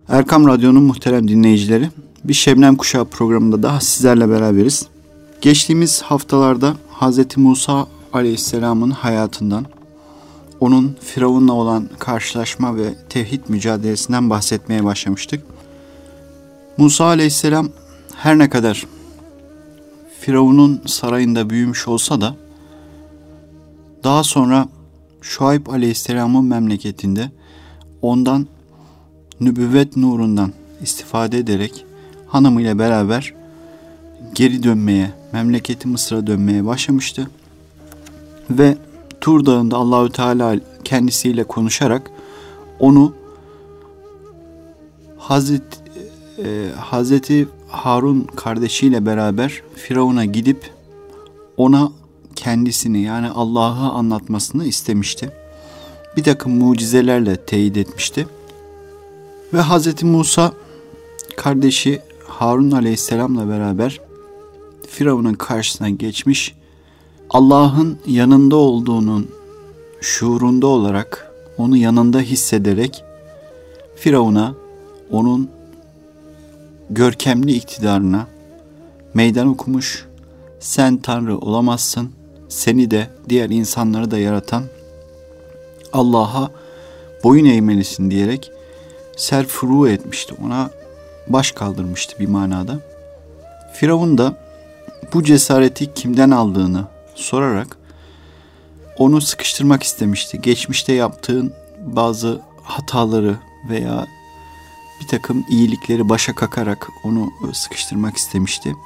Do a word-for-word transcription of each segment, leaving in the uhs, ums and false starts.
Erkam Radyo'nun muhterem dinleyicileri, bir Şebnem Kuşağı programında daha sizlerle beraberiz. Geçtiğimiz haftalarda Hazreti Musa Aleyhisselam'ın hayatından, onun Firavun'la olan karşılaşma ve tevhid mücadelesinden bahsetmeye başlamıştık. Musa Aleyhisselam her ne kadar Firavun'un sarayında büyümüş olsa da daha sonra Şuayb Aleyhisselam'ın memleketinde ondan nübüvvet nurundan istifade ederek hanımıyla beraber geri dönmeye, memleketi Mısır'a dönmeye başlamıştı. Ve Tur Dağı'nda Allahü Teala kendisiyle konuşarak onu Hazreti, e, Hazreti Harun kardeşiyle beraber Firavun'a gidip ona kendisini, yani Allah'ı anlatmasını istemişti. Bir takım mucizelerle teyit etmişti. Ve Hazreti Musa kardeşi Harun Aleyhisselam'la beraber Firavun'un karşısına geçmiş, Allah'ın yanında olduğunun şuurunda olarak, onu yanında hissederek Firavun'a, onun görkemli iktidarına meydan okumuş, sen Tanrı olamazsın, seni de diğer insanları da yaratan Allah'a boyun eğmelisin diyerek serfuru etmişti, ona baş kaldırmıştı bir manada. Firavun da bu cesareti kimden aldığını sorarak onu sıkıştırmak istemişti. Geçmişte yaptığın bazı hataları veya bir takım iyilikleri başa kakarak onu sıkıştırmak istemişti.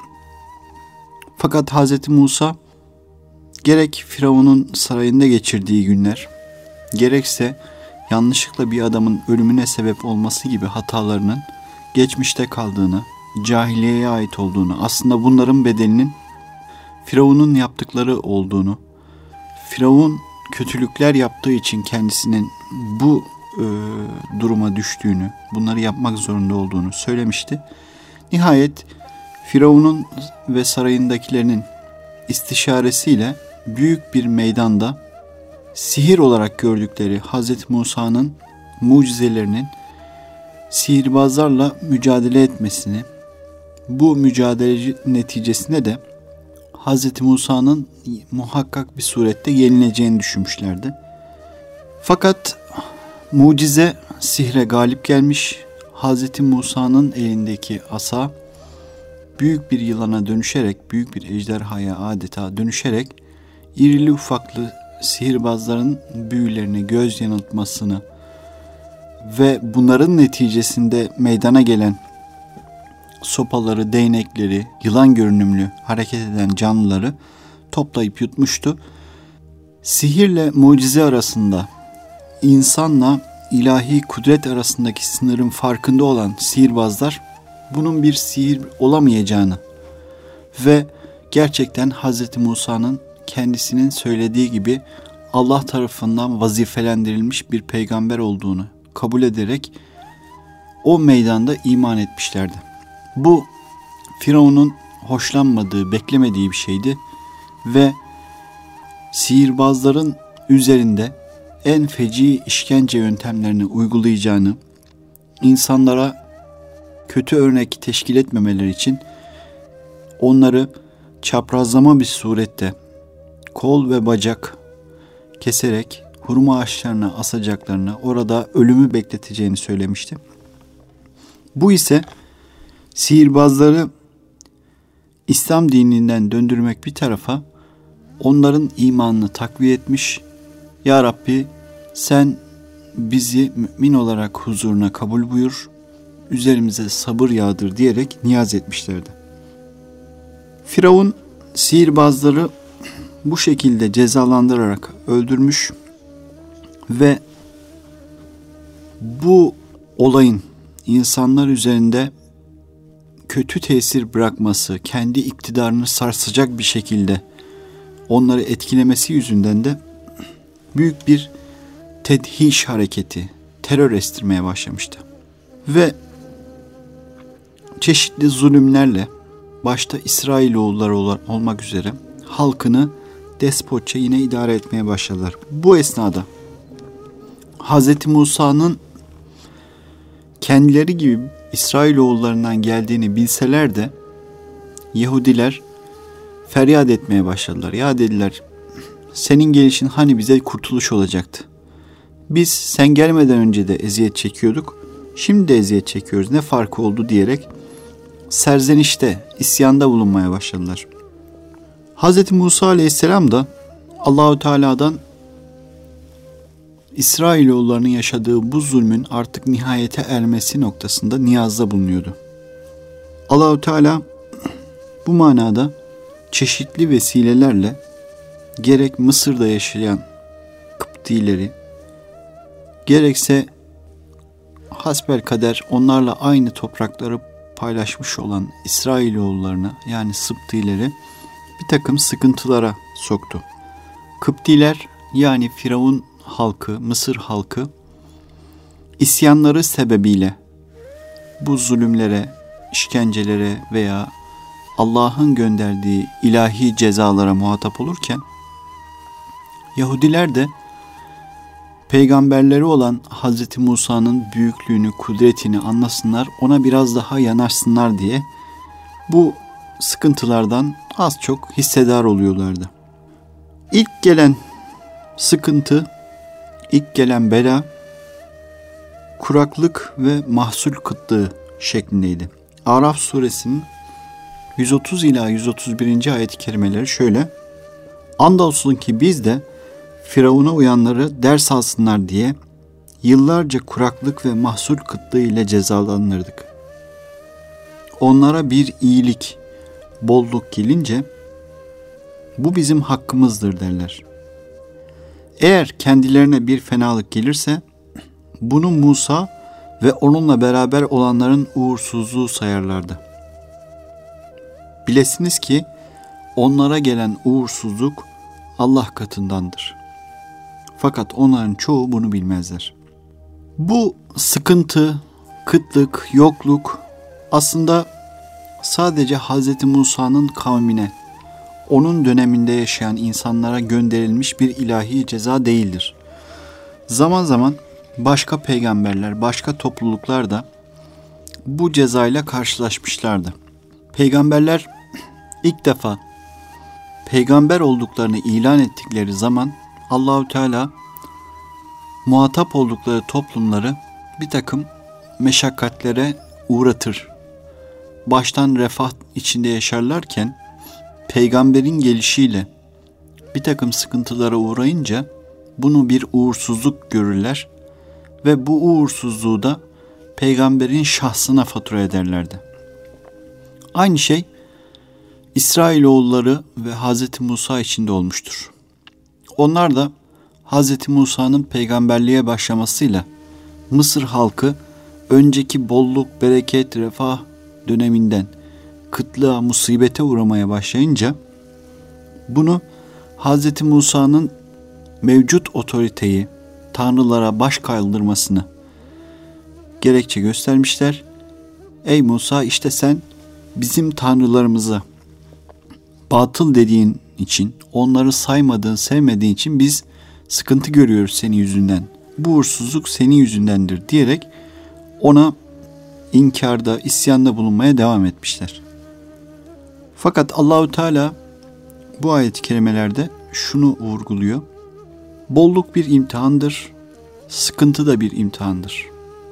Fakat Hazreti Musa gerek Firavun'un sarayında geçirdiği günler, gerekse yanlışlıkla bir adamın ölümüne sebep olması gibi hatalarının geçmişte kaldığını, cahiliyeye ait olduğunu, aslında bunların bedelinin Firavun'un yaptıkları olduğunu, Firavun kötülükler yaptığı için kendisinin bu e, duruma düştüğünü, bunları yapmak zorunda olduğunu söylemişti. Nihayet Firavun'un ve sarayındakilerinin istişaresiyle büyük bir meydanda sihir olarak gördükleri Hazreti Musa'nın mucizelerinin sihirbazlarla mücadele etmesini, bu mücadele neticesinde de Hazreti Musa'nın muhakkak bir surette yenileceğini düşünmüşlerdi. Fakat mucize sihre galip gelmiş, Hazreti Musa'nın elindeki asa büyük bir yılana dönüşerek, büyük bir ejderhaya adeta dönüşerek irili ufaklı sihirbazların büyülerini, göz yanıltmasını ve bunların neticesinde meydana gelen sopaları, değnekleri, yılan görünümlü hareket eden canlıları toplayıp yutmuştu. Sihirle mucize arasında, insanla ilahi kudret arasındaki sınırın farkında olan sihirbazlar bunun bir sihir olamayacağını ve gerçekten Hazreti Musa'nın kendisinin söylediği gibi Allah tarafından vazifelendirilmiş bir peygamber olduğunu kabul ederek o meydanda iman etmişlerdi. Bu Firavun'un hoşlanmadığı, beklemediği bir şeydi ve sihirbazların üzerinde en feci işkence yöntemlerini uygulayacağını, insanlara kötü örnek teşkil etmemeleri için onları çaprazlama bir surette kol ve bacak keserek hurma ağaçlarına asacaklarını, orada ölümü bekleteceğini söylemişti. Bu ise sihirbazları İslam dininden döndürmek bir tarafa, onların imanını takviye etmiş, Ya Rabbi sen bizi mümin olarak huzuruna kabul buyur, üzerimize sabır yağdır diyerek niyaz etmişlerdi. Firavun sihirbazları bu şekilde cezalandırarak öldürmüş ve bu olayın insanlar üzerinde kötü tesir bırakması, kendi iktidarını sarsacak bir şekilde onları etkilemesi yüzünden de büyük bir tedhiş hareketi, terör estirmeye başlamıştı. Ve çeşitli zulümlerle, başta İsrailoğulları olmak üzere halkını despotça yine idare etmeye başladılar. Bu esnada Hazreti Musa'nın kendileri gibi İsrailoğullarından geldiğini bilseler de Yahudiler feryat etmeye başladılar. Ya dediler, senin gelişin hani bize kurtuluş olacaktı. Biz sen gelmeden önce de eziyet çekiyorduk. Şimdi de eziyet çekiyoruz. Ne farkı oldu diyerek serzenişte, isyanda bulunmaya başladılar. Hz. Musa Aleyhisselam da Allahu Teala'dan İsrailoğullarının yaşadığı bu zulmün artık nihayete ermesi noktasında niyazda bulunuyordu. Allahu Teala bu manada çeşitli vesilelerle gerek Mısır'da yaşayan Kıptileri, gerekse hasbelkader onlarla aynı toprakları paylaşmış olan İsrailoğullarını, yani Sıptileri bir takım sıkıntılara soktu. Kıptiler, yani Firavun halkı, Mısır halkı isyanları sebebiyle bu zulümlere, işkencelere veya Allah'ın gönderdiği ilahi cezalara muhatap olurken, Yahudiler de peygamberleri olan Hz. Musa'nın büyüklüğünü, kudretini anlasınlar, ona biraz daha yanaşsınlar diye bu sıkıntılardan az çok hissedar oluyorlardı. İlk gelen sıkıntı, ilk gelen bela, kuraklık ve mahsul kıtlığı şeklindeydi. Araf suresinin yüz otuz ila yüz otuz birinci ayet-i kerimeleri şöyle: Andolsun ki biz de Firavun'a uyanları ders alsınlar diye yıllarca kuraklık ve mahsul kıtlığı ile cezalandırdık. Onlara bir iyilik, bolluk gelince bu bizim hakkımızdır derler. Eğer kendilerine bir fenalık gelirse bunu Musa ve onunla beraber olanların uğursuzluğu sayarlardı. Bilesiniz ki onlara gelen uğursuzluk Allah katındandır. Fakat onların çoğu bunu bilmezler. Bu sıkıntı, kıtlık, yokluk aslında sadece Hz. Musa'nın kavmine, onun döneminde yaşayan insanlara gönderilmiş bir ilahi ceza değildir. Zaman zaman başka peygamberler, başka topluluklar da bu cezayla karşılaşmışlardı. Peygamberler ilk defa peygamber olduklarını ilan ettikleri zaman Allahu Teala muhatap oldukları toplumları bir takım meşakkatlere uğratır. Baştan refah içinde yaşarlarken peygamberin gelişiyle bir takım sıkıntılara uğrayınca bunu bir uğursuzluk görürler ve bu uğursuzluğu da peygamberin şahsına fatura ederlerdi. Aynı şey İsrailoğulları ve Hz. Musa için de olmuştur. Onlar da Hz. Musa'nın peygamberliğe başlamasıyla Mısır halkı önceki bolluk, bereket, refah döneminden kıtlığa, musibete uğramaya başlayınca bunu Hz. Musa'nın mevcut otoriteyi tanrılara baş kaldırmasını gerekçe göstermişler. Ey Musa, işte sen bizim tanrılarımıza batıl dediğin için, onları saymadığın, sevmediğin için biz sıkıntı görüyoruz senin yüzünden. Bu uğursuzluk senin yüzündendir diyerek ona inkarda, isyanda bulunmaya devam etmişler. Fakat Allahu Teala bu ayet-i kerimelerde şunu vurguluyor: bolluk bir imtihandır, sıkıntı da bir imtihandır.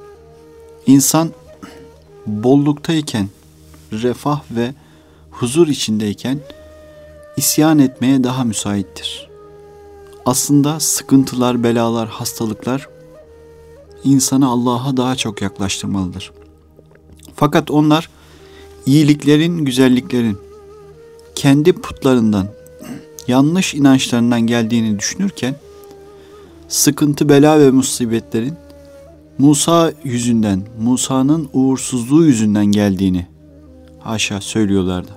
İnsan bolluktayken, refah ve huzur içindeyken isyan etmeye daha müsaittir. Aslında sıkıntılar, belalar, hastalıklar insanı Allah'a daha çok yaklaştırmalıdır. Fakat onlar iyiliklerin, güzelliklerin kendi putlarından, yanlış inançlarından geldiğini düşünürken sıkıntı, bela ve musibetlerin Musa yüzünden, Musa'nın uğursuzluğu yüzünden geldiğini haşa söylüyorlardı.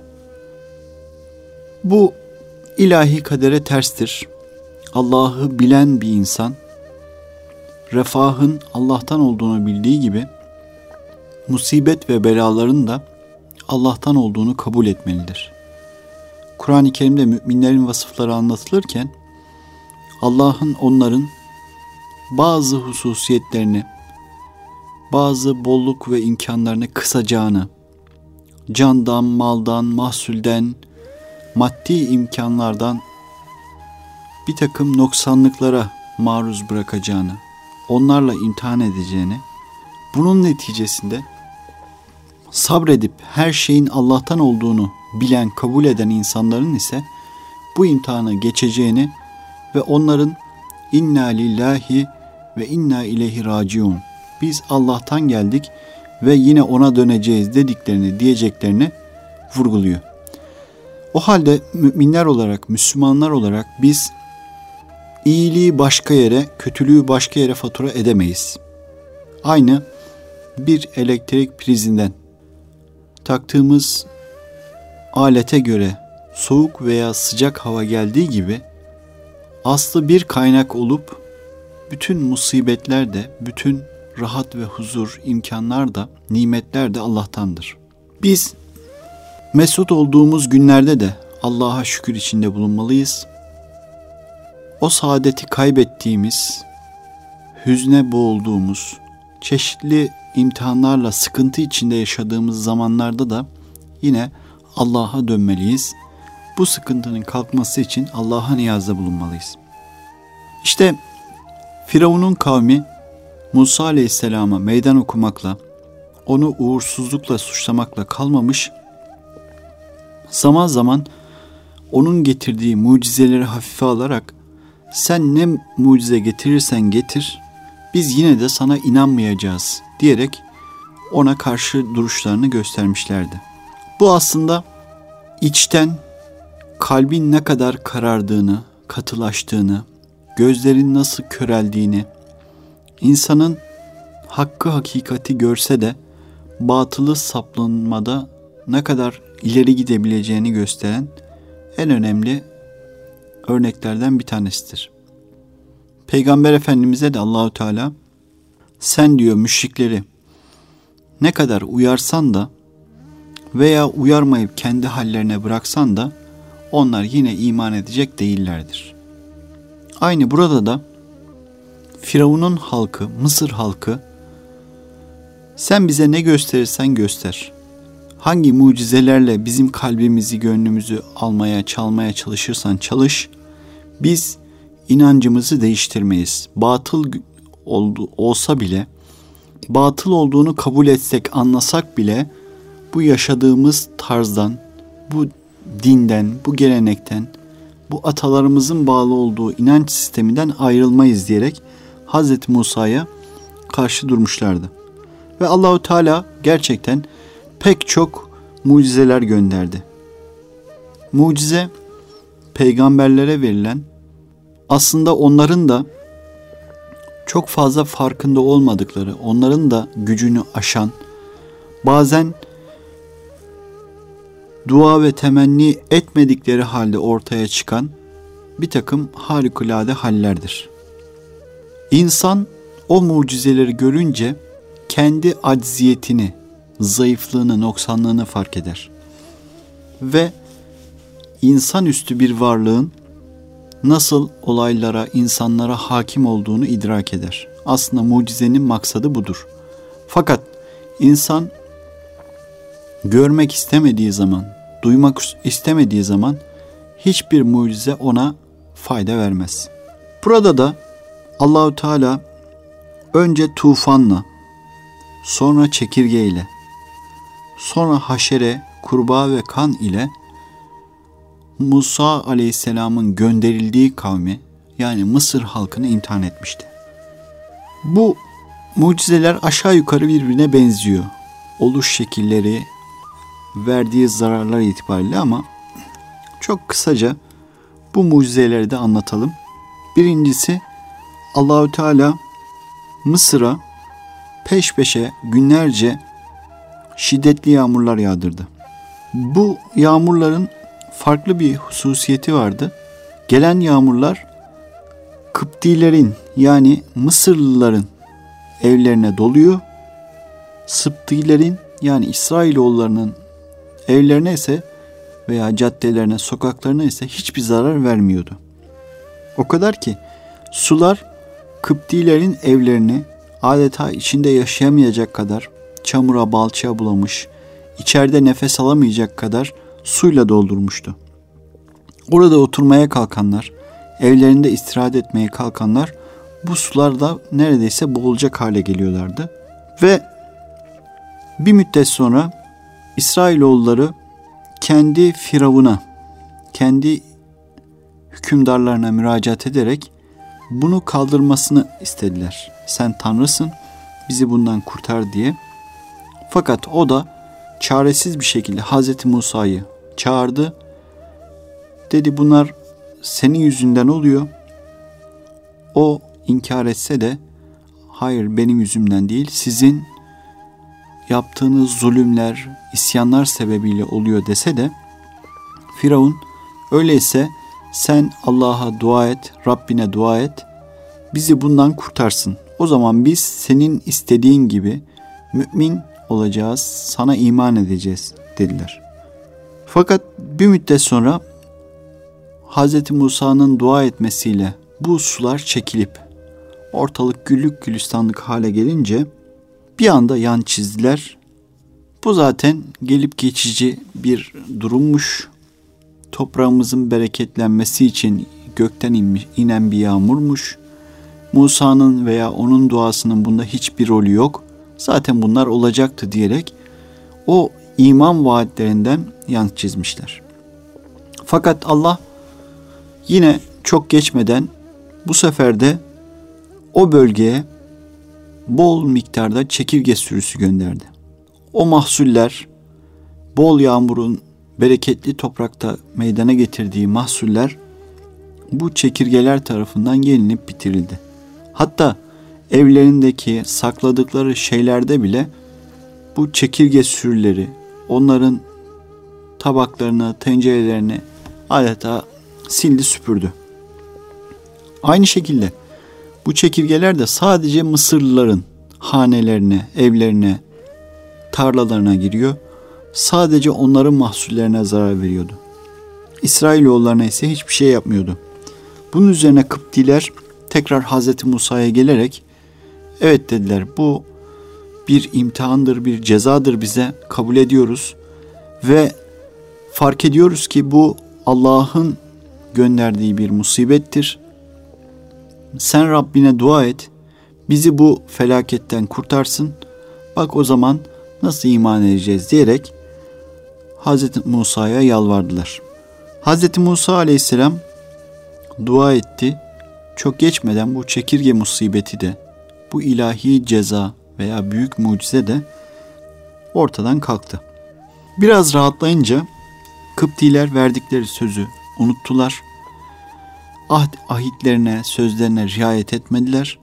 Bu ilahi kadere terstir. Allah'ı bilen bir insan, refahın Allah'tan olduğunu bildiği gibi musibet ve belaların da Allah'tan olduğunu kabul etmelidir. Kur'an-ı Kerim'de müminlerin vasıfları anlatılırken Allah'ın onların bazı hususiyetlerini bazı bolluk ve imkanlarını kısacağını, candan, maldan, mahsulden, maddi imkanlardan bir takım noksanlıklara maruz bırakacağını, onlarla imtihan edeceğini, bunun neticesinde sabredip her şeyin Allah'tan olduğunu bilen, kabul eden insanların ise bu imtihanı geçeceğini ve onların inna lillahi ve inna ileyhi raciun, biz Allah'tan geldik ve yine ona döneceğiz dediklerini, diyeceklerini vurguluyor. O halde müminler olarak, Müslümanlar olarak biz iyiliği başka yere, kötülüğü başka yere fatura edemeyiz. Aynı bir elektrik prizinden taktığımız alete göre soğuk veya sıcak hava geldiği gibi aslı bir kaynak olup bütün musibetler de, bütün rahat ve huzur, imkanlar da, nimetler de Allah'tandır. Biz mesut olduğumuz günlerde de Allah'a şükür içinde bulunmalıyız. O saadeti kaybettiğimiz, hüzne boğulduğumuz, çeşitli imtihanlarla sıkıntı içinde yaşadığımız zamanlarda da yine Allah'a dönmeliyiz. Bu sıkıntının kalkması için Allah'a niyazda bulunmalıyız. İşte Firavun'un kavmi Musa Aleyhisselam'a meydan okumakla, onu uğursuzlukla suçlamakla kalmamış, zaman zaman onun getirdiği mucizeleri hafife alarak sen ne mucize getirirsen getir, biz yine de sana inanmayacağız diyerek ona karşı duruşlarını göstermişlerdi. Bu aslında içten kalbin ne kadar karardığını, katılaştığını, gözlerin nasıl köreldiğini, insanın hakkı hakikati görse de batılı saplanmada ne kadar ileri gidebileceğini gösteren en önemli örneklerden bir tanesidir. Peygamber Efendimiz'e de Allahu Teala sen diyor müşrikleri ne kadar uyarsan da veya uyarmayıp kendi hallerine bıraksan da onlar yine iman edecek değillerdir. Aynı burada da Firavun'un halkı, Mısır halkı sen bize ne gösterirsen göster. Hangi mucizelerle bizim kalbimizi, gönlümüzü almaya, çalmaya çalışırsan çalış. Biz inancımızı değiştirmeyiz. Batıl oldu, olsa bile, batıl olduğunu kabul etsek, anlasak bile bu yaşadığımız tarzdan, bu dinden, bu gelenekten, bu atalarımızın bağlı olduğu inanç sisteminden ayrılmayız diyerek Hazreti Musa'ya karşı durmuşlardı. Ve Allahu Teala gerçekten pek çok mucizeler gönderdi. Mucize peygamberlere verilen, aslında onların da çok fazla farkında olmadıkları, onların da gücünü aşan, bazen dua ve temenni etmedikleri halde ortaya çıkan bir takım harikulade hallerdir. İnsan o mucizeleri görünce kendi acziyetini, zayıflığını, noksanlığını fark eder. Ve insanüstü bir varlığın nasıl olaylara, insanlara hakim olduğunu idrak eder. Aslında mucizenin maksadı budur. Fakat insan görmek istemediği zaman, duymak istemediği zaman hiçbir mucize ona fayda vermez. Burada da Allahu Teala önce tufanla, sonra çekirgeyle, sonra haşere, kurbağa ve kan ile Musa Aleyhisselam'ın gönderildiği kavmi, yani Mısır halkını imtihan etmişti. Bu mucizeler aşağı yukarı birbirine benziyor. Oluş şekilleri, verdiği zararlar itibariyle, ama çok kısaca bu mucizeleri de anlatalım. Birincisi, Allahu Teala Mısır'a peş peşe günlerce şiddetli yağmurlar yağdırdı. Bu yağmurların farklı bir hususiyeti vardı. Gelen yağmurlar Kıptilerin, yani Mısırlıların evlerine doluyor. Sıptilerin, yani İsrailoğullarının evlerine ise veya caddelerine, sokaklarına ise hiçbir zarar vermiyordu. O kadar ki sular Kıptilerin evlerini adeta içinde yaşayamayacak kadar çamura balçığa bulamış, içeride nefes alamayacak kadar suyla doldurmuştu. Orada oturmaya kalkanlar, evlerinde istirahat etmeye kalkanlar bu sularda neredeyse boğulacak hale geliyorlardı. Ve bir müddet sonra İsrailoğulları kendi firavuna, kendi hükümdarlarına müracaat ederek bunu kaldırmasını istediler. Sen Tanrısın, bizi bundan kurtar diye. Fakat o da çaresiz bir şekilde Hazreti Musa'yı çağırdı. Dedi bunlar senin yüzünden oluyor. O inkar etse de hayır benim yüzümden değil, sizin yaptığınız zulümler, isyanlar sebebiyle oluyor dese de Firavun öyleyse sen Allah'a dua et, Rabbine dua et, bizi bundan kurtarsın. O zaman biz senin istediğin gibi mümin olacağız, sana iman edeceğiz dediler. Fakat bir müddet sonra Hz. Musa'nın dua etmesiyle bu sular çekilip ortalık güllük gülistanlık hale gelince bir anda yan çizdiler. Bu zaten gelip geçici bir durummuş. Toprağımızın bereketlenmesi için gökten inmiş, inen bir yağmurmuş. Musa'nın veya onun duasının bunda hiçbir rolü yok. Zaten bunlar olacaktı diyerek o iman vaatlerinden yan çizmişler. Fakat Allah yine çok geçmeden bu sefer de o bölgeye bol miktarda çekirge sürüsü gönderdi. O mahsuller, bol yağmurun bereketli toprakta meydana getirdiği mahsuller bu çekirgeler tarafından yenilip bitirildi. Hatta evlerindeki sakladıkları şeylerde bile bu çekirge sürüleri onların tabaklarını, tencerelerini adeta sildi süpürdü. Aynı şekilde bu çekirgeler de sadece Mısırlıların hanelerine, evlerine, tarlalarına giriyor. Sadece onların mahsullerine zarar veriyordu. İsrailoğullarına ise hiçbir şey yapmıyordu. Bunun üzerine Kıptiler tekrar Hazreti Musa'ya gelerek evet dediler, bu bir imtihandır, bir cezadır, bize kabul ediyoruz ve fark ediyoruz ki bu Allah'ın gönderdiği bir musibettir. Sen Rabbine dua et, bizi bu felaketten kurtarsın. Bak o zaman nasıl iman edeceğiz diyerek Hazreti Musa'ya yalvardılar. Hazreti Musa aleyhisselam dua etti. Çok geçmeden bu çekirge musibeti de, bu ilahi ceza veya büyük mucize de ortadan kalktı. Biraz rahatlayınca Kıptiler verdikleri sözü unuttular. Ahd ahitlerine, sözlerine riayet etmediler.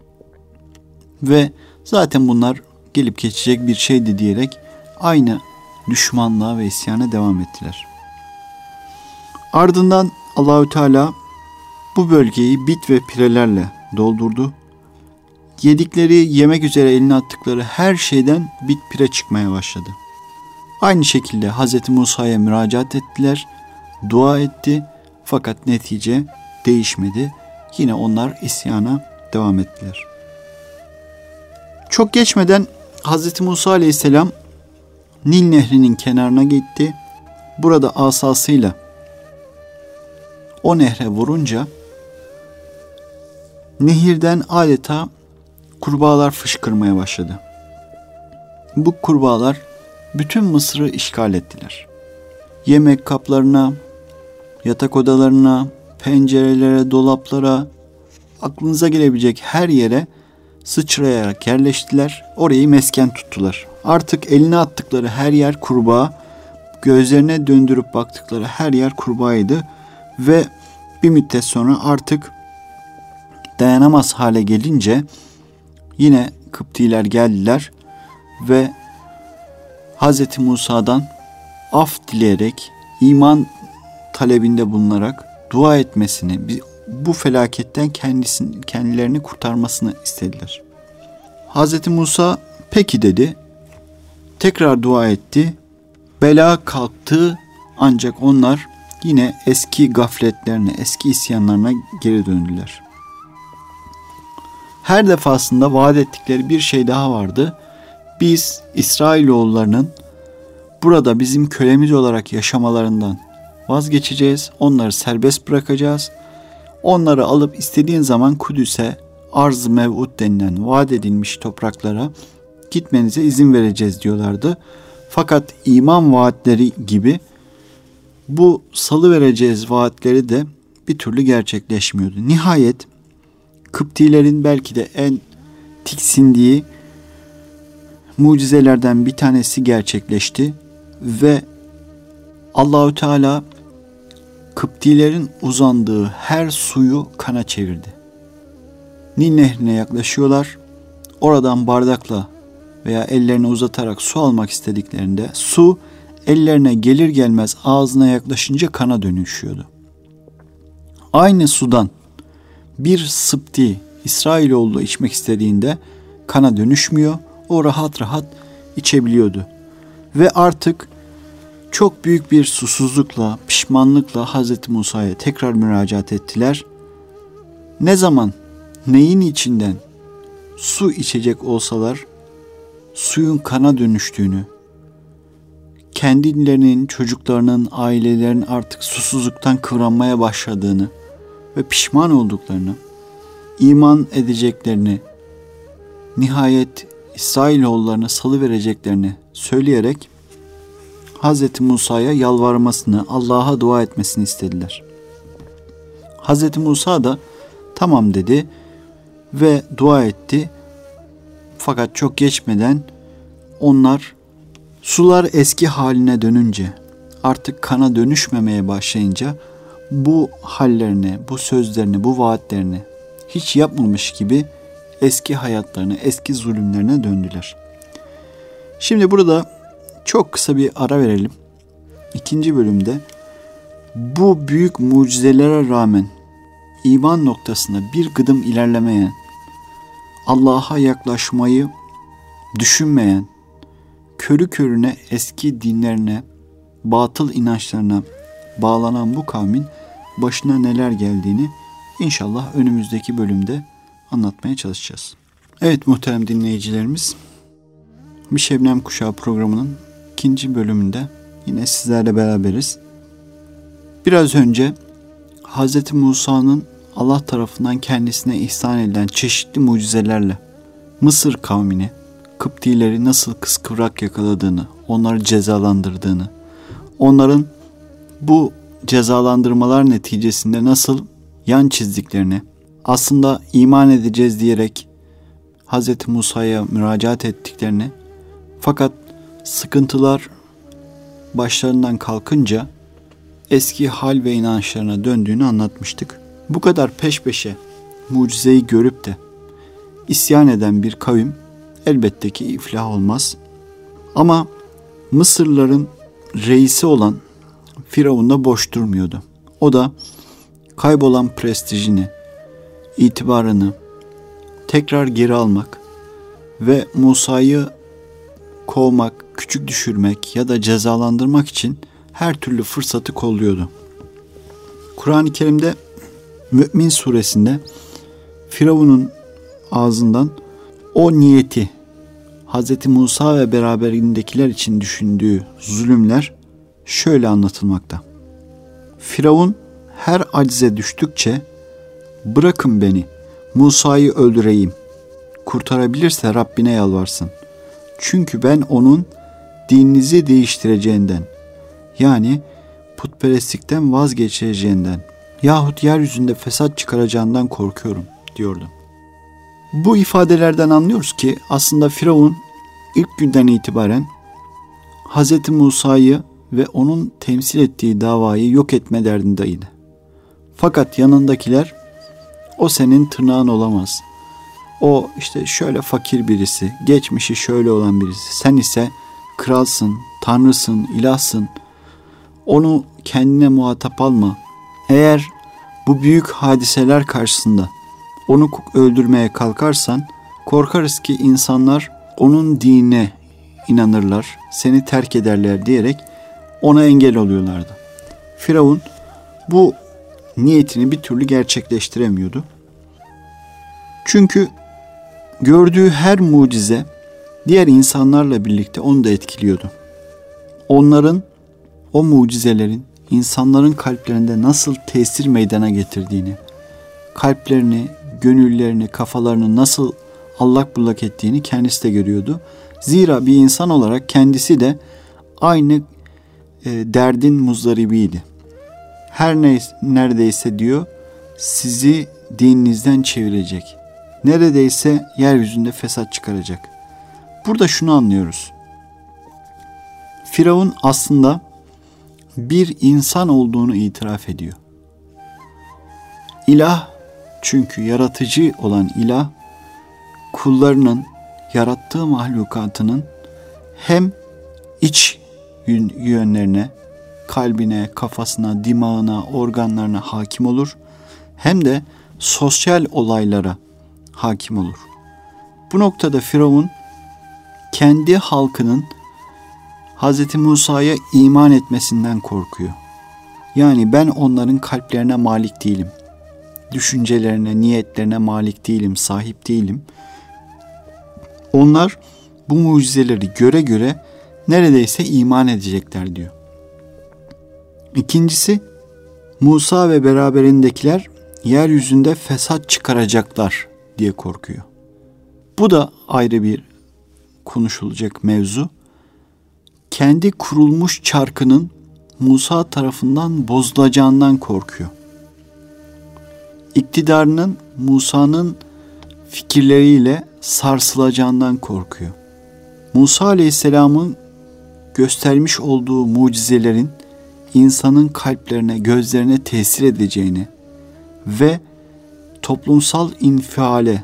Ve zaten bunlar gelip geçecek bir şeydi diyerek aynı düşmanlığa ve isyana devam ettiler. Ardından Allahü Teala bu bölgeyi bit ve pirelerle doldurdu. Yedikleri, yemek üzere eline attıkları her şeyden bit pire çıkmaya başladı. Aynı şekilde Hazreti Musa'ya müracaat ettiler, dua etti fakat netice değişmedi. Yine onlar isyana devam ettiler. Çok geçmeden Hazreti Musa aleyhisselam Nil nehrinin kenarına gitti. Burada asasıyla o nehre vurunca nehirden adeta kurbağalar fışkırmaya başladı. Bu kurbağalar bütün Mısır'ı işgal ettiler. Yemek kaplarına, yatak odalarına, pencerelere, dolaplara, aklınıza gelebilecek her yere sıçrayarak yerleştiler. Orayı mesken tuttular. Artık eline attıkları her yer kurbağa, gözlerine döndürüp baktıkları her yer kurbağaydı ve bir müddet sonra artık dayanamaz hale gelince yine Kıptiler geldiler ve Hazreti Musa'dan af dileyerek, iman talebinde bulunarak dua etmesini, bu felaketten kendisini, kendilerini kurtarmasını istediler. Hazreti Musa peki dedi, tekrar dua etti, bela kalktı ancak onlar yine eski gafletlerine, eski isyanlarına geri döndüler. Her defasında vaat ettikleri bir şey daha vardı. Biz İsrailoğullarının burada bizim kölemiz olarak yaşamalarından vazgeçeceğiz. Onları serbest bırakacağız. Onları alıp istediğin zaman Kudüs'e, Arz-ı Mev'ud denilen vaat edilmiş topraklara gitmenize izin vereceğiz diyorlardı. Fakat iman vaatleri gibi bu salı vereceğiz vaatleri de bir türlü gerçekleşmiyordu. Nihayet Kıptilerin belki de en tiksindiği mucizelerden bir tanesi gerçekleşti ve Allahü Teala Kıptilerin uzandığı her suyu kana çevirdi. Nil Nehri'ne yaklaşıyorlar. Oradan bardakla veya ellerini uzatarak su almak istediklerinde su ellerine gelir gelmez ağzına yaklaşınca kana dönüşüyordu. Aynı sudan bir Sıpti İsrailoğlu içmek istediğinde kana dönüşmüyor. O rahat rahat içebiliyordu. Ve artık çok büyük bir susuzlukla, pişmanlıkla Hazreti Musa'ya tekrar müracaat ettiler. Ne zaman neyin içinden su içecek olsalar suyun kana dönüştüğünü, kendilerinin, çocuklarının, ailelerin artık susuzluktan kıvranmaya başladığını ve pişman olduklarını, iman edeceklerini, nihayet İsrailoğullarına salıvereceklerini söyleyerek Hazreti Musa'ya yalvarmasını, Allah'a dua etmesini istediler. Hazreti Musa da tamam dedi ve dua etti. Fakat çok geçmeden onlar sular eski haline dönünce, artık kana dönüşmemeye başlayınca bu hallerini, bu sözlerini, bu vaatlerini hiç yapmamış gibi eski hayatlarına, eski zulümlerine döndüler. Şimdi burada çok kısa bir ara verelim. İkinci bölümde bu büyük mucizelere rağmen iman noktasında bir gıdım ilerlemeyen, Allah'a yaklaşmayı düşünmeyen, körü körüne eski dinlerine, batıl inançlarına bağlanan bu kavmin başına neler geldiğini inşallah önümüzdeki bölümde anlatmaya çalışacağız. Evet muhterem dinleyicilerimiz, Bir Şebnem Kuşağı programının ikinci bölümünde yine sizlerle beraberiz. Biraz önce Hz. Musa'nın Allah tarafından kendisine ihsan edilen çeşitli mucizelerle Mısır kavmini, Kıptileri nasıl kıskıvrak yakaladığını, onları cezalandırdığını, onların bu cezalandırmalar neticesinde nasıl yan çizdiklerini, aslında iman edeceğiz diyerek Hz. Musa'ya müracaat ettiklerini, fakat sıkıntılar başlarından kalkınca eski hal ve inançlarına döndüğünü anlatmıştık. Bu kadar peş peşe mucizeyi görüp de isyan eden bir kavim elbette ki iflah olmaz. Ama Mısırlıların reisi olan Firavun da boş durmuyordu. O da kaybolan prestijini, itibarını tekrar geri almak ve Musa'yı kovmak, küçük düşürmek ya da cezalandırmak için her türlü fırsatı kolluyordu. Kur'an-ı Kerim'de Mü'min suresinde Firavun'un ağzından o niyeti, Hz. Musa ve beraberindekiler için düşündüğü zulümler şöyle anlatılmakta. Firavun her acize düştükçe bırakın beni, Musa'yı öldüreyim, kurtarabilirse Rabbine yalvarsın. Çünkü ben onun dininizi değiştireceğinden, yani putperestlikten vazgeçeceğinden yahut yeryüzünde fesat çıkaracağından korkuyorum diyordu. Bu ifadelerden anlıyoruz ki aslında Firavun ilk günden itibaren Hz. Musa'yı ve onun temsil ettiği davayı yok etme derdindeydi. Fakat yanındakiler o senin tırnağın olamaz. O işte şöyle fakir birisi, geçmişi şöyle olan birisi. Sen ise kralsın, tanrısın, ilahsın. Onu kendine muhatap alma. Eğer bu büyük hadiseler karşısında onu öldürmeye kalkarsan korkarız ki insanlar onun dinine inanırlar, seni terk ederler diyerek ona engel oluyorlardı. Firavun bu niyetini bir türlü gerçekleştiremiyordu. Çünkü gördüğü her mucize diğer insanlarla birlikte onu da etkiliyordu. Onların, o mucizelerin insanların kalplerinde nasıl tesir meydana getirdiğini, kalplerini, gönüllerini, kafalarını nasıl allak bullak ettiğini kendisi de görüyordu. Zira bir insan olarak kendisi de aynı e, derdin muzdaribiydi. Her neyse, neredeyse diyor, sizi dininizden çevirecek. Neredeyse yeryüzünde fesat çıkaracak. Burada şunu anlıyoruz. Firavun aslında bir insan olduğunu itiraf ediyor. İlah, çünkü yaratıcı olan ilah, kullarının, yarattığı mahlukatının hem iç yönlerine, kalbine, kafasına, dimağına, organlarına hakim olur, hem de sosyal olaylara hakim olur. Bu noktada Firavun kendi halkının Hz. Musa'ya iman etmesinden korkuyor. Yani ben onların kalplerine malik değilim. Düşüncelerine, niyetlerine malik değilim, sahip değilim. Onlar bu mucizeleri göre göre neredeyse iman edecekler diyor. İkincisi, Musa ve beraberindekiler yeryüzünde fesat çıkaracaklar diye korkuyor. Bu da ayrı bir konuşulacak mevzu. Kendi kurulmuş çarkının Musa tarafından bozulacağından korkuyor. İktidarının Musa'nın fikirleriyle sarsılacağından korkuyor. Musa Aleyhisselam'ın göstermiş olduğu mucizelerin insanın kalplerine, gözlerine tesir edeceğini ve toplumsal infiale,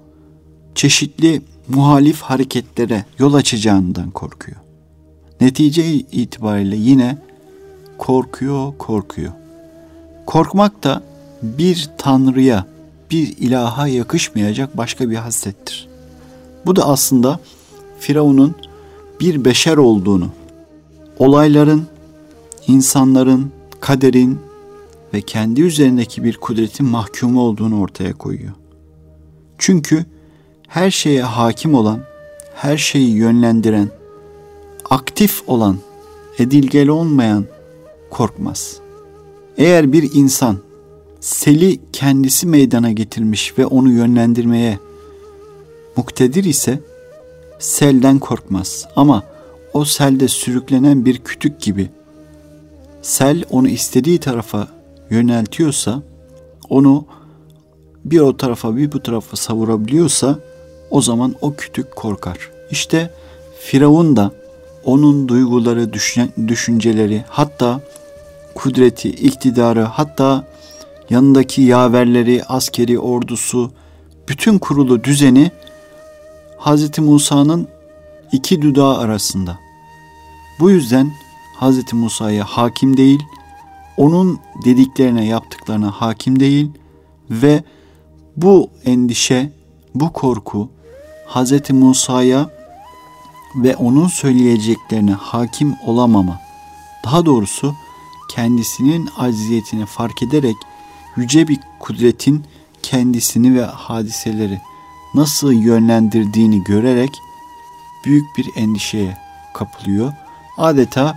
çeşitli muhalif hareketlere yol açacağından korkuyor. Netice itibariyle yine korkuyor, korkuyor. Korkmak da bir tanrıya, bir ilaha yakışmayacak başka bir haslettir. Bu da aslında Firavun'un bir beşer olduğunu, olayların, insanların, kaderin ve kendi üzerindeki bir kudretin mahkumu olduğunu ortaya koyuyor. Çünkü her şeye hakim olan, her şeyi yönlendiren, aktif olan, edilgeli olmayan korkmaz. Eğer bir insan seli kendisi meydana getirmiş ve onu yönlendirmeye muktedir ise selden korkmaz. Ama o selde sürüklenen bir kütük gibi sel onu istediği tarafa yöneltiyorsa, onu bir o tarafa bir bu tarafa savurabiliyorsa o zaman o kütük korkar. İşte Firavun da onun duyguları, düşünceleri, hatta kudreti, iktidarı, hatta yanındaki yaverleri, askeri ordusu, bütün kurulu düzeni Hz. Musa'nın iki dudağı arasında. Bu yüzden Hz. Musa'ya hakim değil, onun dediklerine, yaptıklarına hakim değil ve bu endişe, bu korku Hz. Musa'ya ve onun söyleyeceklerine hakim olamama, daha doğrusu kendisinin acziyetini fark ederek yüce bir kudretin kendisini ve hadiseleri nasıl yönlendirdiğini görerek büyük bir endişeye kapılıyor. Adeta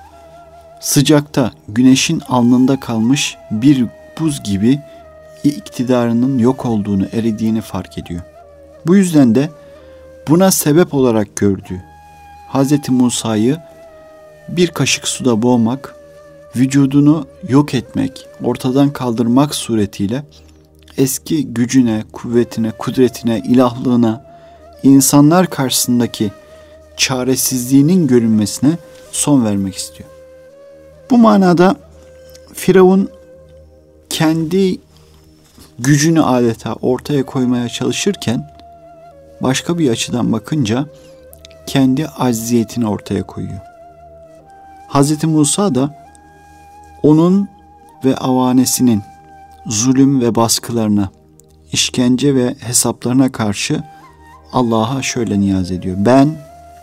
sıcakta güneşin alnında kalmış bir buz gibi iktidarının yok olduğunu, eridiğini fark ediyor. Bu yüzden de buna sebep olarak gördüğü Hz. Musa'yı bir kaşık suda boğmak, vücudunu yok etmek, ortadan kaldırmak suretiyle eski gücüne, kuvvetine, kudretine, ilahlığına, insanlar karşısındaki çaresizliğinin görünmesine son vermek istiyor. Bu manada Firavun kendi gücünü adeta ortaya koymaya çalışırken başka bir açıdan bakınca kendi acziyetini ortaya koyuyor. Hz. Musa da onun ve avanesinin zulüm ve baskılarına, işkence ve hesaplarına karşı Allah'a şöyle niyaz ediyor. Ben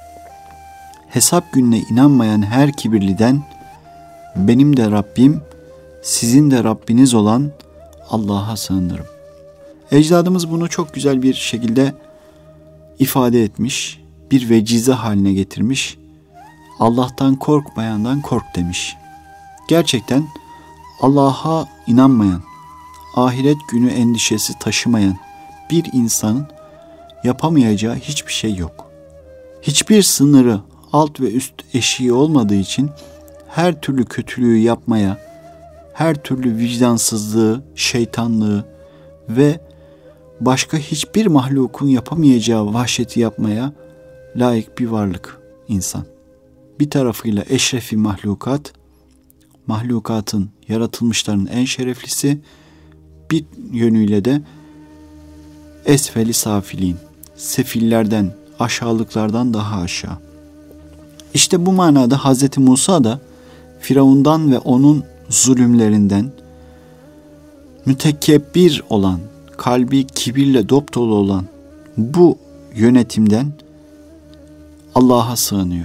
hesap gününe inanmayan her kibirliden benim de Rabbim, sizin de Rabbiniz olan Allah'a sığınırım. Ecdadımız bunu çok güzel bir şekilde ifade etmiş, bir vecize haline getirmiş. Allah'tan korkmayandan kork demiş. Gerçekten Allah'a inanmayan, ahiret günü endişesi taşımayan bir insanın yapamayacağı hiçbir şey yok. Hiçbir sınırı, alt ve üst eşiği olmadığı için her türlü kötülüğü yapmaya, her türlü vicdansızlığı, şeytanlığı ve başka hiçbir mahlukun yapamayacağı vahşeti yapmaya layık bir varlık insan. Bir tarafıyla eşrefi mahlukat, mahlukatın, yaratılmışların en şereflisi, bir yönüyle de esfeli safilin, sefillerden, aşağılıklardan daha aşağı. İşte bu manada Hazreti Musa da Firavundan ve onun zulümlerinden mütekebbir olan, kalbi kibirle dopdolu olan bu yönetimden Allah'a sığınıyor.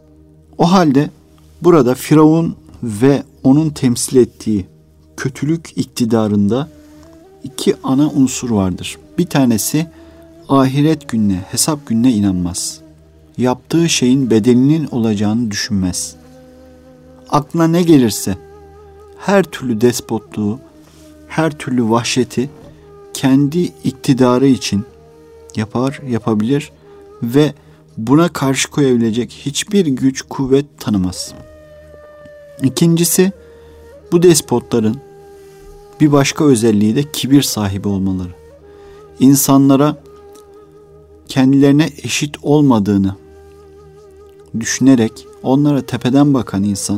O halde burada Firavun ve onun temsil ettiği kötülük iktidarında iki ana unsur vardır. Bir tanesi ahiret gününe, hesap gününe inanmaz. Yaptığı şeyin bedelinin olacağını düşünmez. Aklına ne gelirse her türlü despotluğu, her türlü vahşeti kendi iktidarı için yapar, yapabilir ve buna karşı koyabilecek hiçbir güç, kuvvet tanımaz. İkincisi, bu despotların bir başka özelliği de kibir sahibi olmaları. İnsanlara kendilerine eşit olmadığını düşünerek onlara tepeden bakan insan,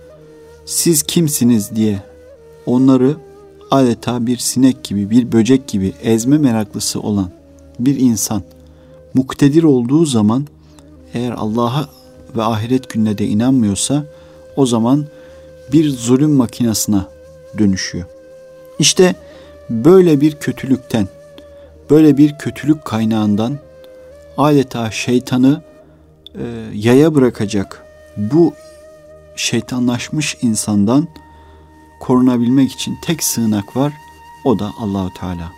siz kimsiniz diye onları adeta bir sinek gibi, bir böcek gibi ezme meraklısı olan bir insan muktedir olduğu zaman, eğer Allah'a ve ahiret gününe de inanmıyorsa, o zaman bir zulüm makinasına dönüşüyor. İşte böyle bir kötülükten, böyle bir kötülük kaynağından adeta şeytanı e, yaya bırakacak bu şeytanlaşmış insandan korunabilmek için tek sığınak var, o da Allahu Teala.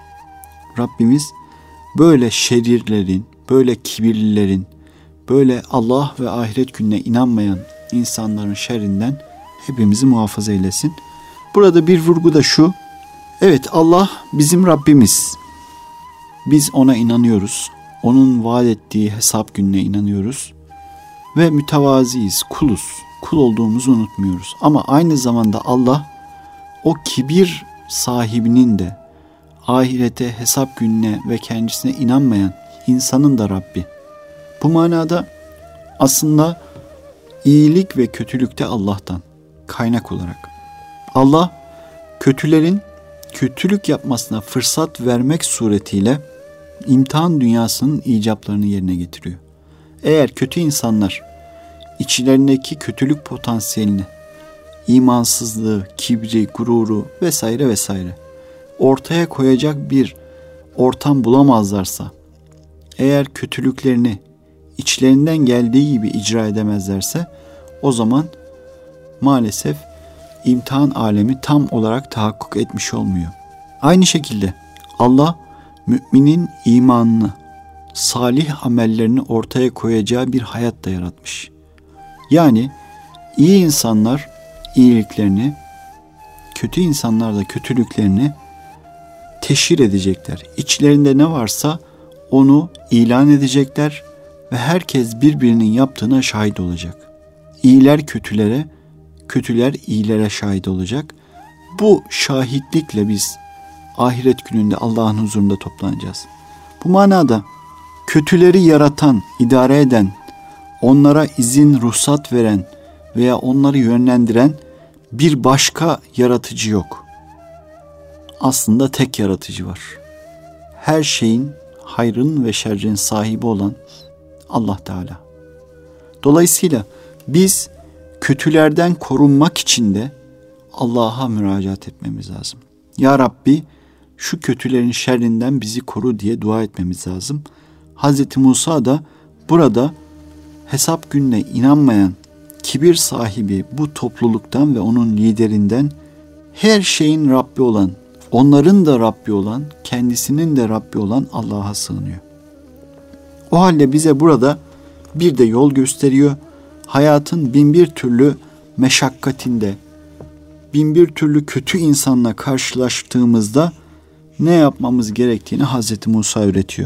Rabbimiz böyle şerirlerin, böyle kibirlilerin, böyle Allah ve ahiret gününe inanmayan insanların şerrinden hepimizi muhafaza eylesin. Burada bir vurgu da şu: evet, Allah bizim Rabbimiz. Biz ona inanıyoruz. Onun vaat ettiği hesap gününe inanıyoruz. Ve mütevaziyiz, kuluz. Kul olduğumuzu unutmuyoruz. Ama aynı zamanda Allah o kibir sahibinin de, ahirete, hesap gününe ve kendisine inanmayan insanın da Rabbi. Bu manada aslında iyilik ve kötülükte Allah'tan kaynak olarak. Allah kötülerin kötülük yapmasına fırsat vermek suretiyle imtihan dünyasının icaplarını yerine getiriyor. Eğer kötü insanlar içlerindeki kötülük potansiyelini, imansızlığı, kibri, gururu vesaire vesaire ortaya koyacak bir ortam bulamazlarsa, eğer kötülüklerini içlerinden geldiği gibi icra edemezlerse, o zaman maalesef imtihan alemi tam olarak tahakkuk etmiş olmuyor. Aynı şekilde Allah müminin imanını, salih amellerini ortaya koyacağı bir hayat da yaratmış. Yani iyi insanlar iyiliklerini, kötü insanlar da kötülüklerini teşhir edecekler. İçlerinde ne varsa onu ilan edecekler ve herkes birbirinin yaptığına şahit olacak. İyiler kötülere, kötüler iyilere şahit olacak. Bu şahitlikle biz ahiret gününde Allah'ın huzurunda toplanacağız. Bu manada kötüleri yaratan, idare eden, onlara izin, ruhsat veren veya onları yönlendiren bir başka yaratıcı yok. Aslında tek yaratıcı var. Her şeyin, hayrın ve şerrin sahibi olan Allah Teala. Dolayısıyla biz kötülerden korunmak için de Allah'a müracaat etmemiz lazım. Ya Rabbi, şu kötülerin şerrinden bizi koru diye dua etmemiz lazım. Hazreti Musa da burada hesap gününe inanmayan, kibir sahibi bu topluluktan ve onun liderinden, her şeyin Rabbi olan, onların da Rabbi olan, kendisinin de Rabbi olan Allah'a sığınıyor. O halde bize burada bir de yol gösteriyor. Hayatın bin bir türlü meşakkatinde, bin bir türlü kötü insanla karşılaştığımızda ne yapmamız gerektiğini Hazreti Musa öğretiyor.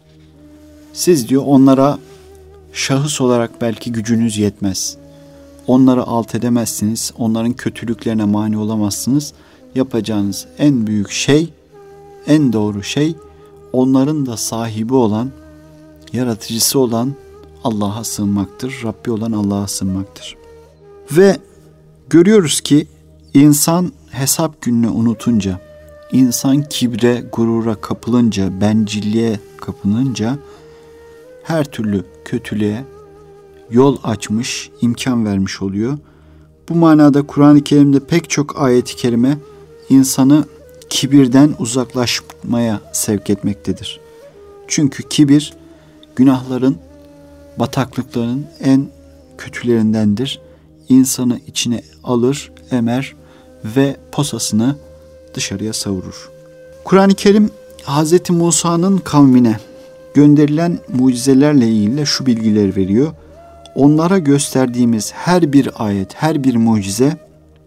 Siz diyor onlara şahıs olarak belki gücünüz yetmez. Onları alt edemezsiniz. Onların kötülüklerine mani olamazsınız. Yapacağınız en büyük şey, en doğru şey onların da sahibi olan, yaratıcısı olan Allah'a sığınmaktır. Rabbi olan Allah'a sığınmaktır. Ve görüyoruz ki insan hesap gününü unutunca, insan kibre, gurura kapılınca, bencilliğe kapılınca her türlü kötülüğe yol açmış, imkan vermiş oluyor. Bu manada Kur'an-ı Kerim'de pek çok ayet-i kerime insanı kibirden uzaklaşmaya sevk etmektedir. Çünkü kibir günahların, bataklıkların en kötülerindendir. İnsanı içine alır, emer ve posasını dışarıya savurur. Kur'an-ı Kerim Hz. Musa'nın kavmine gönderilen mucizelerle ilgili şu bilgileri veriyor. Onlara gösterdiğimiz her bir ayet, her bir mucize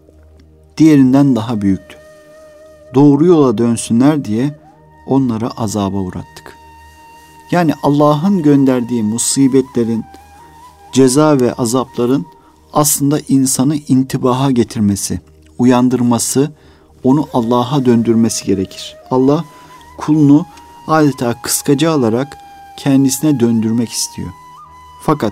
diğerinden daha büyüktü. Doğru yola dönsünler diye onları azaba uğrattık. Yani Allah'ın gönderdiği musibetlerin, ceza ve azapların aslında insanı intibaha getirmesi, uyandırması, onu Allah'a döndürmesi gerekir. Allah kulunu adeta kıskacı alarak kendisine döndürmek istiyor. Fakat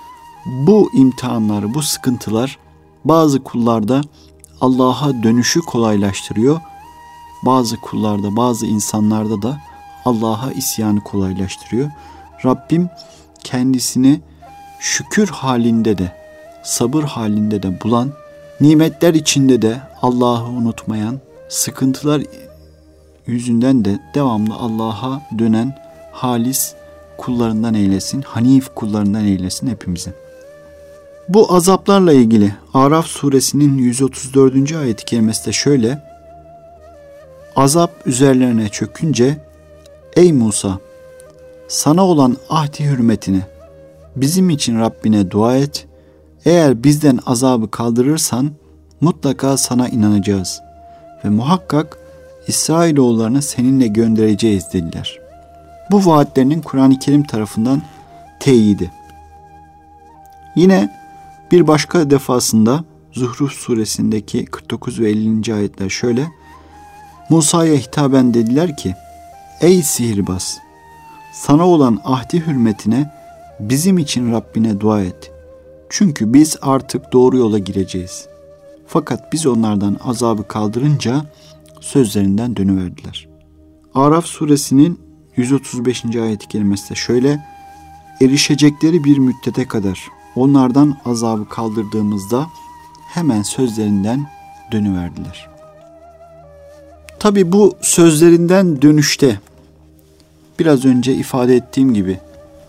bu imtihanlar, bu sıkıntılar bazı kullarda Allah'a dönüşü kolaylaştırıyor. Bazı kullarda, bazı insanlarda da Allah'a isyanı kolaylaştırıyor. Rabbim kendisini şükür halinde de, sabır halinde de bulan, nimetler içinde de Allah'ı unutmayan, sıkıntılar yüzünden de devamlı Allah'a dönen halis kullarından eylesin, hanif kullarından eylesin hepimizi. Bu azaplarla ilgili Araf suresinin yüz otuz dördüncü ayet-i kerimesi de şöyle: azap üzerlerine çökünce ey Musa, sana olan ahdi hürmetine bizim için Rabbine dua et. Eğer bizden azabı kaldırırsan mutlaka sana inanacağız ve muhakkak İsrailoğullarını seninle göndereceğiz dediler. Bu vaatlerinin Kur'an-ı Kerim tarafından teyidi. Yine bir başka defasında Zuhruf suresindeki kırk dokuz ve ellinci ayetler şöyle: Musa'ya hitaben dediler ki, ey sihirbaz, sana olan ahdi hürmetine bizim için Rabbine dua et. Çünkü biz artık doğru yola gireceğiz. Fakat biz onlardan azabı kaldırınca sözlerinden dönüverdiler. Araf suresinin yüz otuz beşinci ayet-i kerimesi de şöyle: erişecekleri bir müddete kadar onlardan azabı kaldırdığımızda hemen sözlerinden dönüverdiler. Tabi bu sözlerinden dönüşte biraz önce ifade ettiğim gibi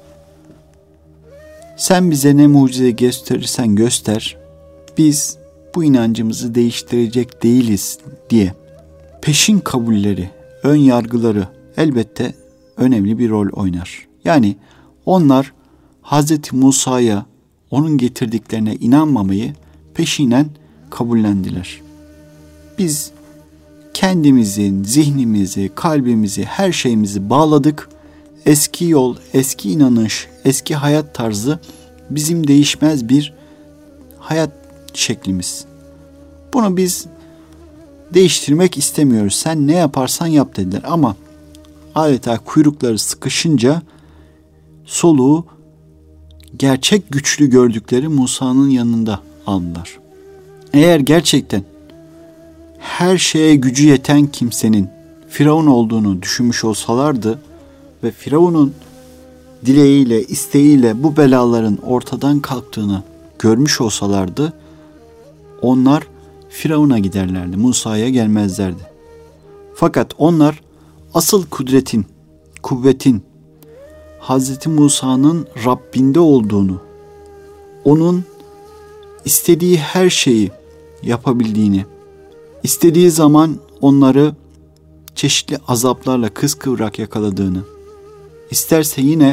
sen bize ne mucize gösterirsen göster, biz bu inancımızı değiştirecek değiliz diye peşin kabulleri, ön yargıları elbette önemli bir rol oynar. Yani onlar Hazreti Musa'ya, onun getirdiklerine inanmamayı peşinen kabullendiler. Biz kendimizin, zihnimizi, kalbimizi, her şeyimizi bağladık. Eski yol, eski inanış, eski hayat tarzı bizim değişmez bir hayat şeklimiz. Bunu biz değiştirmek istemiyoruz. Sen ne yaparsan yap dediler. Ama adeta kuyrukları sıkışınca soluğu gerçek güçlü gördükleri Musa'nın yanında aldılar. Eğer gerçekten her şeye gücü yeten kimsenin Firavun olduğunu düşünmüş olsalardı ve Firavun'un dileğiyle, isteğiyle bu belaların ortadan kalktığını görmüş olsalardı, onlar Firavun'a giderlerdi, Musa'ya gelmezlerdi. Fakat onlar asıl kudretin, kuvvetin Hazreti Musa'nın Rabbinde olduğunu, onun istediği her şeyi yapabildiğini, istediği zaman onları çeşitli azaplarla kıskıvrak yakaladığını, isterse yine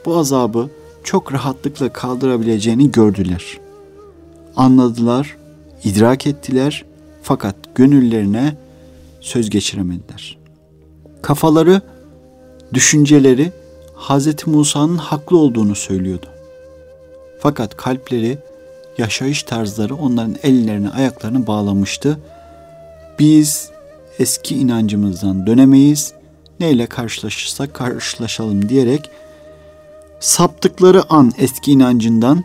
bu azabı çok rahatlıkla kaldırabileceğini gördüler. Anladılar, idrak ettiler fakat gönüllerine söz geçiremediler. Kafaları, düşünceleri Hz. Musa'nın haklı olduğunu söylüyordu. Fakat kalpleri, yaşayış tarzları onların ellerini ayaklarını bağlamıştı. Biz eski inancımızdan dönemeyiz, neyle karşılaşırsak karşılaşalım diyerek saptıkları an eski inancından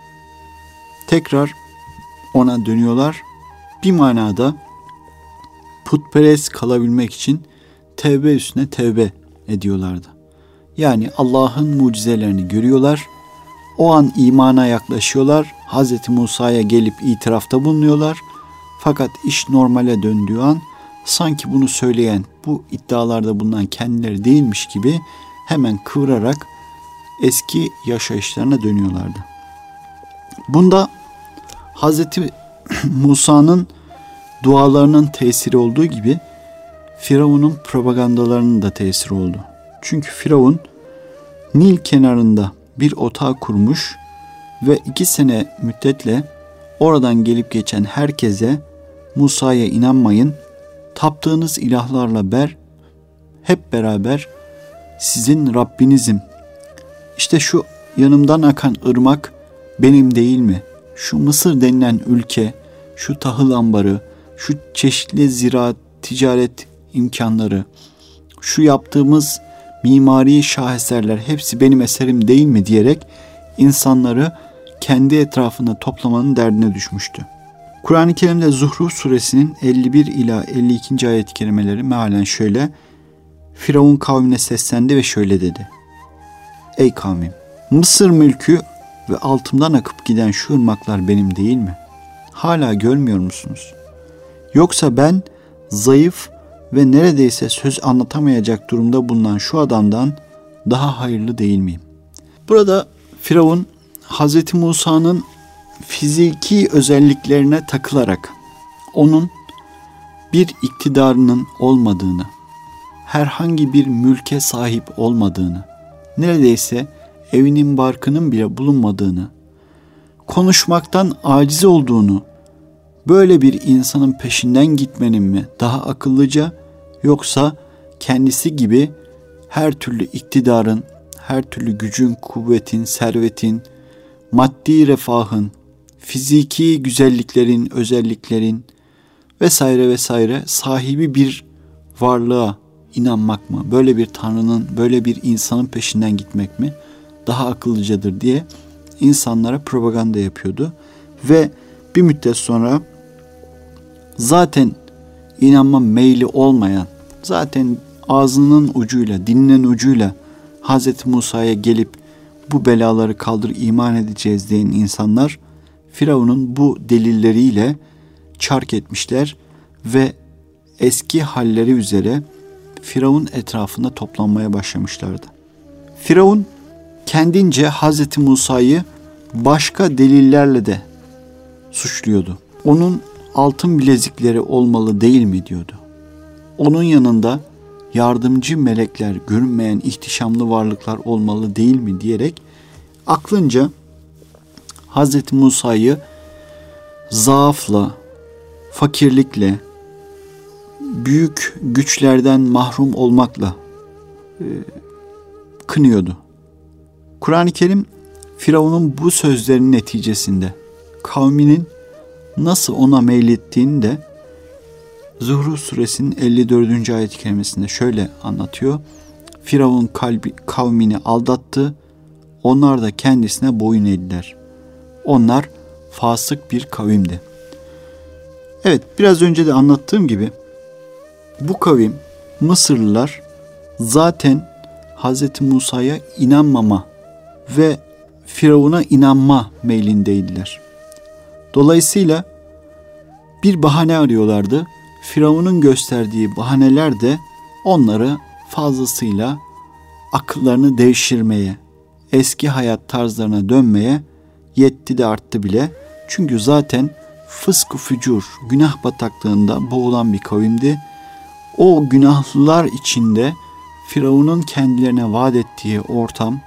tekrar ona dönüyorlar. Bir manada putperest kalabilmek için tevbe üstüne tevbe ediyorlardı. Yani Allah'ın mucizelerini görüyorlar. O an imana yaklaşıyorlar. Hz. Musa'ya gelip itirafta bulunuyorlar. Fakat iş normale döndüğü an sanki bunu söyleyen, bu iddialarda bulunan kendileri değilmiş gibi hemen kıvırarak eski yaşayışlarına dönüyorlardı. Bunda Hz. Musa'nın dualarının tesiri olduğu gibi Firavun'un propagandalarının da tesiri oldu. Çünkü Firavun Nil kenarında bir otağı kurmuş ve iki sene müddetle oradan gelip geçen herkese Musa'ya inanmayın, taptığınız ilahlarla ber, hep beraber sizin Rabbinizim. İşte şu yanımdan akan ırmak benim değil mi? Şu Mısır denilen ülke, şu tahıl ambarı, şu çeşitli ziraat, ticaret imkanları, şu yaptığımız mimari şaheserler hepsi benim eserim değil mi diyerek insanları kendi etrafında toplamanın derdine düşmüştü. Kur'an-ı Kerim'de Zuhruf suresinin elli bir ila elli ikinci ayet-i kerimeleri mealen şöyle: Firavun kavmine seslendi ve şöyle dedi: Ey kavmim, Mısır mülkü ve altımdan akıp giden şu ırmaklar benim değil mi? Hala görmüyor musunuz? Yoksa ben zayıf ve neredeyse söz anlatamayacak durumda bulunan şu adamdan daha hayırlı değil miyim? Burada Firavun Hz. Musa'nın fiziki özelliklerine takılarak onun bir iktidarının olmadığını, herhangi bir mülke sahip olmadığını, neredeyse evinin barkının bile bulunmadığını, konuşmaktan aciz olduğunu, böyle bir insanın peşinden gitmenin mi daha akıllıca, yoksa kendisi gibi her türlü iktidarın, her türlü gücün, kuvvetin, servetin, maddi refahın, fiziki güzelliklerin, özelliklerin vesaire vesaire sahibi bir varlığa inanmak mı? Böyle bir tanrının, böyle bir insanın peşinden gitmek mi daha akıllıcadır diye insanlara propaganda yapıyordu. Ve bir müddet sonra zaten inanma meyli olmayan, zaten ağzının ucuyla, dilinin ucuyla Hz. Musa'ya gelip bu belaları kaldır, iman edeceğiz diyen insanlar Firavun'un bu delilleriyle çark etmişler ve eski halleri üzere Firavun etrafında toplanmaya başlamışlardı. Firavun kendince Hz. Musa'yı başka delillerle de suçluyordu. Onun altın bilezikleri olmalı değil mi diyordu. Onun yanında yardımcı melekler, görünmeyen ihtişamlı varlıklar olmalı değil mi diyerek aklınca Hz. Musa'yı zaafla, fakirlikle, büyük güçlerden mahrum olmakla e, kınıyordu. Kur'an-ı Kerim Firavun'un bu sözlerinin neticesinde kavminin nasıl ona meylettiğini de Zuhruf suresinin elli dördüncü ayet-i kerimesinde şöyle anlatıyor. Firavun kalbi, kavmini aldattı, onlar da kendisine boyun eğdiler. Onlar fasık bir kavimdi. Evet, biraz önce de anlattığım gibi bu kavim, Mısırlılar zaten Hz. Musa'ya inanmama ve Firavun'a inanma meylindeydiler. Dolayısıyla bir bahane arıyorlardı. Firavun'un gösterdiği bahaneler de onları fazlasıyla akıllarını devşirmeye, eski hayat tarzlarına dönmeye yetti de arttı bile. Çünkü zaten fısk-ı fücur, günah bataklığında boğulan bir kavimdi. O günahlılar içinde Firavun'un kendilerine vaat ettiği ortam,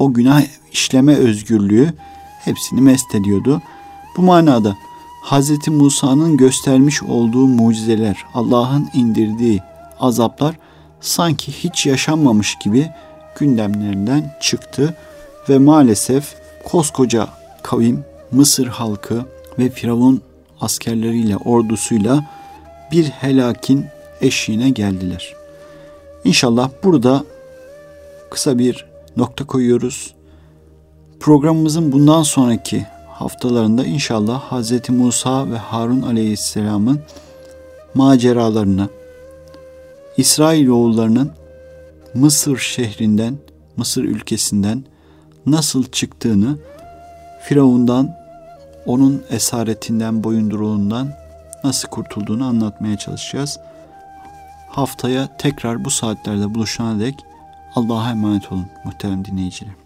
o günah işleme özgürlüğü hepsini mest ediyordu. Bu manada Hz. Musa'nın göstermiş olduğu mucizeler, Allah'ın indirdiği azaplar sanki hiç yaşanmamış gibi gündemlerinden çıktı ve maalesef koskoca kavim, Mısır halkı ve Firavun askerleriyle, ordusuyla bir helakin eşiğine geldiler. İnşallah burada kısa bir nokta koyuyoruz. Programımızın bundan sonraki haftalarında inşallah Hz. Musa ve Harun aleyhisselamın maceralarını, İsrailoğullarının Mısır şehrinden, Mısır ülkesinden nasıl çıktığını, Firavundan, onun esaretinden, boyunduruluğundan nasıl kurtulduğunu anlatmaya çalışacağız. Haftaya tekrar bu saatlerde buluşana dek Allah'a emanet olun muhterem dinleyiciler.